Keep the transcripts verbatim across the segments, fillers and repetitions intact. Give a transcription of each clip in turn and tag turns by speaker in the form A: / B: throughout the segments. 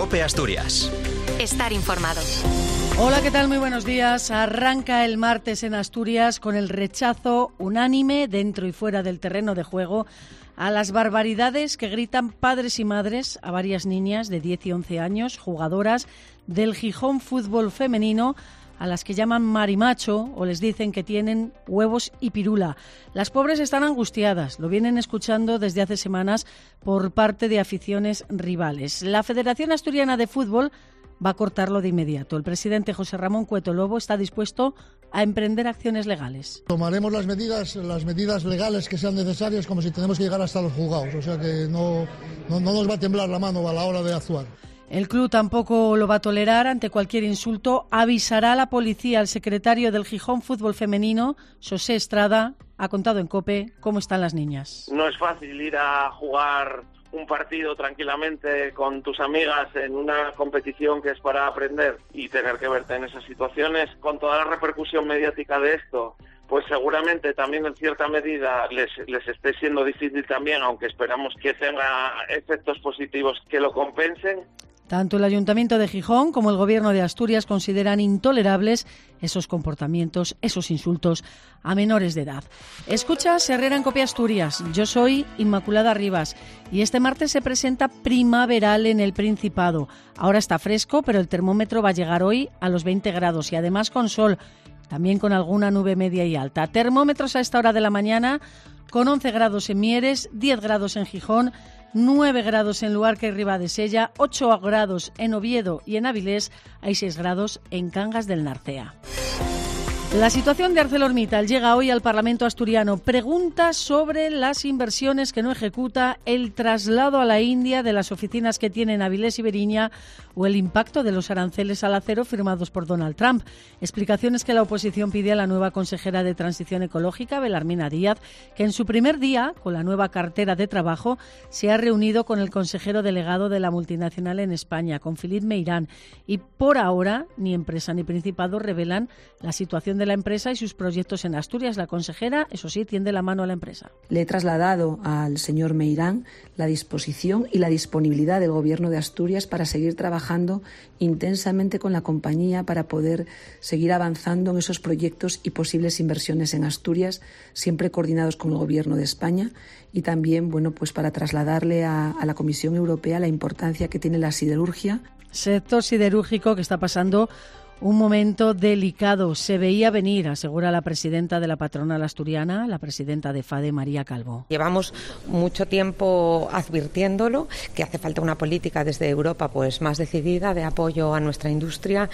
A: COPE Asturias.
B: Estar informado.
C: Hola, ¿qué tal? Muy buenos días. Arranca el martes en Asturias con el rechazo unánime dentro y fuera del terreno de juego a las barbaridades que gritan padres y madres a varias niñas de diez y once años, jugadoras del Gijón Fútbol Femenino, a las que llaman marimacho o les dicen que tienen huevos y pirula. Las pobres están angustiadas, lo vienen escuchando desde hace semanas por parte de aficiones rivales. La Federación Asturiana de Fútbol va a cortarlo de inmediato. El presidente José Ramón Cueto Lobo está dispuesto a emprender acciones legales.
D: Tomaremos las medidas, las medidas legales que sean necesarias, como si tenemos que llegar hasta los juzgados. O sea que no, no, no nos va a temblar la mano a la hora de actuar.
C: El club tampoco lo va a tolerar. Ante cualquier insulto avisará a la policía. El secretario del Gijón Fútbol Femenino, José Estrada, ha contado en COPE cómo están las niñas.
E: No es fácil ir a jugar un partido tranquilamente con tus amigas en una competición que es para aprender y tener que verte en esas situaciones con toda la repercusión mediática de esto. Pues seguramente también en cierta medida les, les esté siendo difícil también, aunque esperamos que tenga efectos positivos que lo compensen.
C: Tanto el Ayuntamiento de Gijón como el Gobierno de Asturias consideran intolerables esos comportamientos, esos insultos a menores de edad. Escuchas Herrera en COPE Asturias. Yo soy Inmaculada Rivas y este martes se presenta primaveral en el Principado. Ahora está fresco, pero el termómetro va a llegar hoy a los veinte grados y además con sol, también con alguna nube media y alta. Termómetros a esta hora de la mañana con once grados en Mieres, diez grados en Gijón, nueve grados en Luarca y Ribadesella, ocho grados en Oviedo y en Avilés, hay seis grados en Cangas del Narcea. La situación de ArcelorMittal llega hoy al Parlamento asturiano. Preguntas sobre las inversiones que no ejecuta, el traslado a la India de las oficinas que tiene en Avilés y Beriña o el impacto de los aranceles al acero firmados por Donald Trump. Explicaciones que la oposición pide a la nueva consejera de Transición Ecológica, Belarmina Díaz, que en su primer día, con la nueva cartera de trabajo, se ha reunido con el consejero delegado de la multinacional en España, con Philippe Meirán. Y por ahora, ni empresa ni Principado revelan la situación de la empresa y sus proyectos en Asturias. La consejera, eso sí, tiende la mano a la empresa.
F: Le he trasladado al señor Meirán la disposición y la disponibilidad del Gobierno de Asturias para seguir trabajando intensamente con la compañía para poder seguir avanzando en esos proyectos y posibles inversiones en Asturias, siempre coordinados con el Gobierno de España y también, bueno, pues para trasladarle a, a la Comisión Europea la importancia que tiene la siderurgia.
C: Sector siderúrgico que está pasando un momento delicado. Se veía venir, asegura la presidenta de la patronal asturiana, la presidenta de FADE, María Calvo.
G: Llevamos mucho tiempo advirtiéndolo, que hace falta una política desde Europa pues más decidida de apoyo a nuestra industria,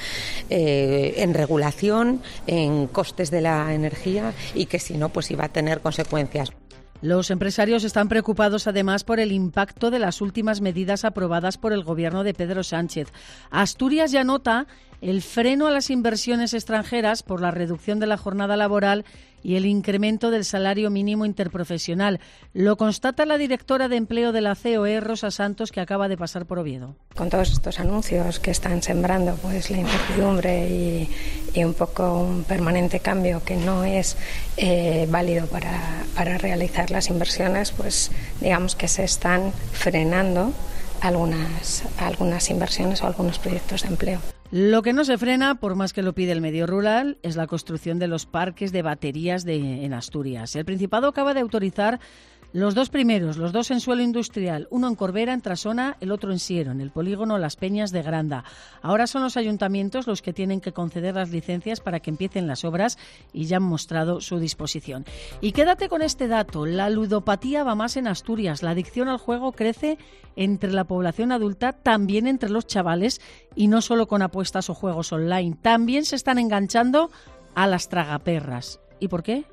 G: eh, en regulación, en costes de la energía y que si no pues iba a tener consecuencias.
C: Los empresarios están preocupados además por el impacto de las últimas medidas aprobadas por el gobierno de Pedro Sánchez. Asturias ya nota el freno a las inversiones extranjeras por la reducción de la jornada laboral y el incremento del salario mínimo interprofesional. Lo constata la directora de empleo de la C O E, Rosa Santos, que acaba de pasar por Oviedo.
H: Con todos estos anuncios que están sembrando pues la incertidumbre y, y un poco un permanente cambio que no es eh, válido para, para realizar las inversiones, pues digamos que se están frenando algunas, algunas inversiones o algunos proyectos de empleo.
C: Lo que no se frena, por más que lo pide el medio rural, es la construcción de los parques de baterías de, en Asturias. El Principado acaba de autorizar los dos primeros, los dos en suelo industrial, uno en Corbera, en Trasona, el otro en Siero, en el polígono Las Peñas de Granda. Ahora son los ayuntamientos los que tienen que conceder las licencias para que empiecen las obras y ya han mostrado su disposición. Y quédate con este dato, la ludopatía va más en Asturias, la adicción al juego crece entre la población adulta, también entre los chavales y no solo con apuestas o juegos online, también se están enganchando a las tragaperras. ¿Y por qué?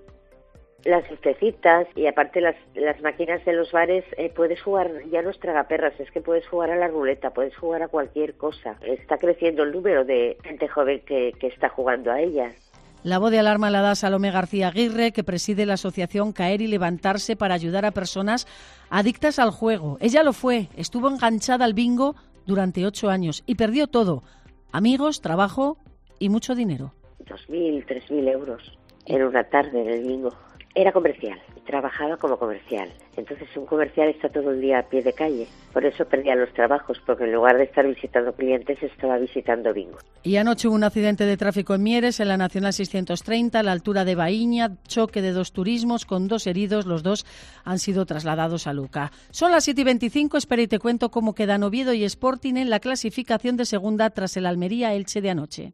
I: Las lucecitas y aparte las, las máquinas de los bares, eh, puedes jugar, ya no es tragaperras, es que puedes jugar a la ruleta, puedes jugar a cualquier cosa. Está creciendo el número de gente joven que, que está jugando a ellas.
C: La voz de alarma la da Salomé García Aguirre, que preside la asociación Caer y Levantarse para ayudar a personas adictas al juego. Ella lo fue, estuvo enganchada al bingo durante ocho años y perdió todo, amigos, trabajo y mucho dinero.
I: Dos mil, tres mil euros en una tarde en el bingo. Era comercial, trabajaba como comercial. Entonces un comercial está todo el día a pie de calle. Por eso perdía los trabajos, porque en lugar de estar visitando clientes, estaba visitando bingo.
C: Y anoche hubo un accidente de tráfico en Mieres, en la Nacional seiscientos treinta, a la altura de Baíña, choque de dos turismos con dos heridos. Los dos han sido trasladados a Luca. Son las siete y veinticinco, espera y te cuento cómo quedan Oviedo y Sporting en la clasificación de segunda tras el Almería-Elche de anoche.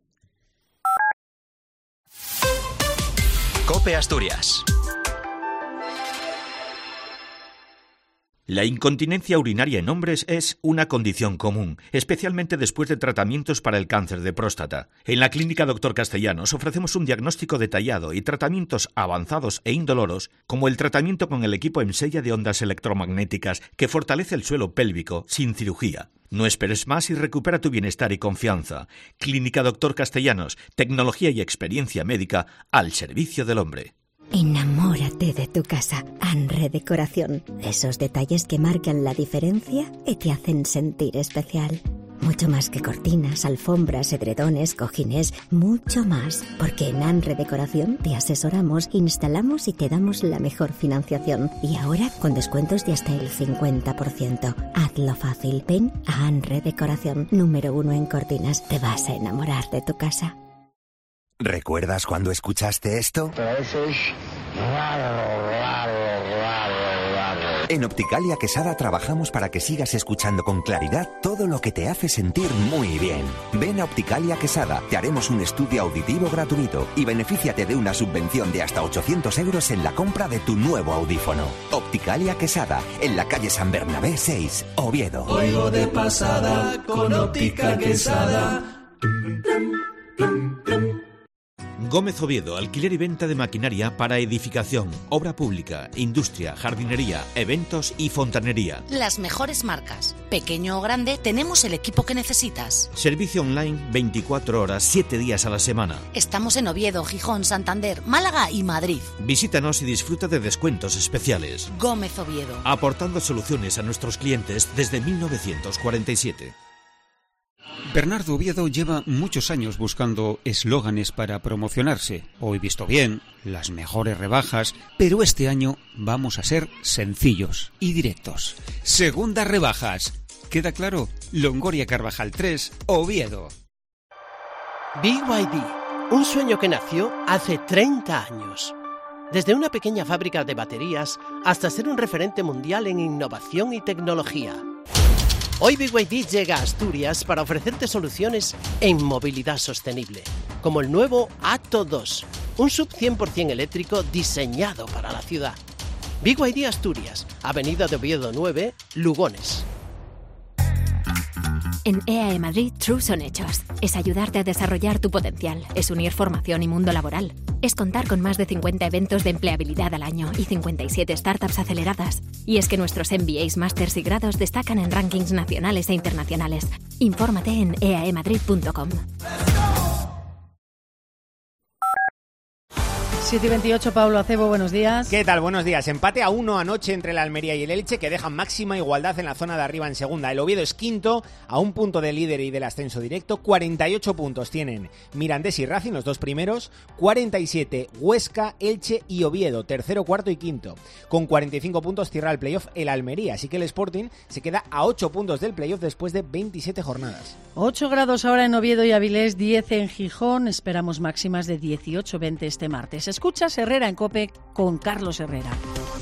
A: COPE Asturias. La incontinencia urinaria en hombres es una condición común, especialmente después de tratamientos para el cáncer de próstata. En la Clínica Doctor Castellanos ofrecemos un diagnóstico detallado y tratamientos avanzados e indoloros, como el tratamiento con el equipo EMSELLA de ondas electromagnéticas que fortalece el suelo pélvico sin cirugía. No esperes más y recupera tu bienestar y confianza. Clínica Doctor Castellanos, tecnología y experiencia médica al servicio del hombre.
B: Enamórate de tu casa. Anre Decoración. Esos detalles que marcan la diferencia y te hacen sentir especial. Mucho más que cortinas, alfombras, edredones, cojines, mucho más. Porque en Anre Decoración te asesoramos, instalamos y te damos la mejor financiación. Y ahora con descuentos de hasta el cincuenta por ciento. Hazlo fácil. Ven a Anre Decoración, número uno en cortinas. Te vas a enamorar de tu casa.
J: ¿Recuerdas cuando escuchaste esto?
K: Pero eso es raro, raro, raro, raro.
J: En Opticalia Quesada trabajamos para que sigas escuchando con claridad todo lo que te hace sentir muy bien. Ven a Opticalia Quesada, te haremos un estudio auditivo gratuito y benefíciate de una subvención de hasta ochocientos euros en la compra de tu nuevo audífono. Opticalia Quesada, en la calle San Bernabé seis, Oviedo.
L: Oigo de pasada con Óptica Quesada.
A: Gómez Oviedo, alquiler y venta de maquinaria para edificación, obra pública, industria, jardinería, eventos y fontanería.
M: Las mejores marcas. Pequeño o grande, tenemos el equipo que necesitas.
A: Servicio online veinticuatro horas, siete días a la semana.
M: Estamos en Oviedo, Gijón, Santander, Málaga y Madrid.
A: Visítanos y disfruta de descuentos especiales.
M: Gómez Oviedo.
A: Aportando soluciones a nuestros clientes desde mil novecientos cuarenta y siete.
N: Bernardo Oviedo lleva muchos años buscando eslóganes para promocionarse. Hoy visto bien, las mejores rebajas, pero este año vamos a ser sencillos y directos. Segundas rebajas. ¿Queda claro? Longoria Carvajal tres, Oviedo.
O: B Y D, un sueño que nació hace treinta años. Desde una pequeña fábrica de baterías hasta ser un referente mundial en innovación y tecnología. Hoy B Y D llega a Asturias para ofrecerte soluciones en movilidad sostenible, como el nuevo Atto dos, un sub cien por ciento eléctrico diseñado para la ciudad. B Y D Asturias, Avenida de Oviedo nueve, Lugones.
P: En E A E Madrid, True son hechos. Es ayudarte a desarrollar tu potencial. Es unir formación y mundo laboral. Es contar con más de cincuenta eventos de empleabilidad al año y cincuenta y siete startups aceleradas. Y es que nuestros M B As, másters y grados destacan en rankings nacionales e internacionales. Infórmate en e a e madrid punto com.
C: siete y veintiocho, Pablo Acebo, buenos días.
Q: ¿Qué tal? Buenos días. Empate a uno anoche entre la Almería y el Elche, que dejan máxima igualdad en la zona de arriba en segunda. El Oviedo es quinto, a un punto del líder y del ascenso directo. cuarenta y ocho puntos tienen Mirandés y Racing, los dos primeros. cuarenta y siete Huesca, Elche y Oviedo, tercero, cuarto y quinto. Con cuarenta y cinco puntos cierra el playoff el Almería, así que el Sporting se queda a ocho puntos del playoff después de veintisiete jornadas.
C: ocho grados ahora en Oviedo y Avilés, diez en Gijón. Esperamos máximas de dieciocho veinte este martes. Escuchas Herrera en COPE con Carlos Herrera.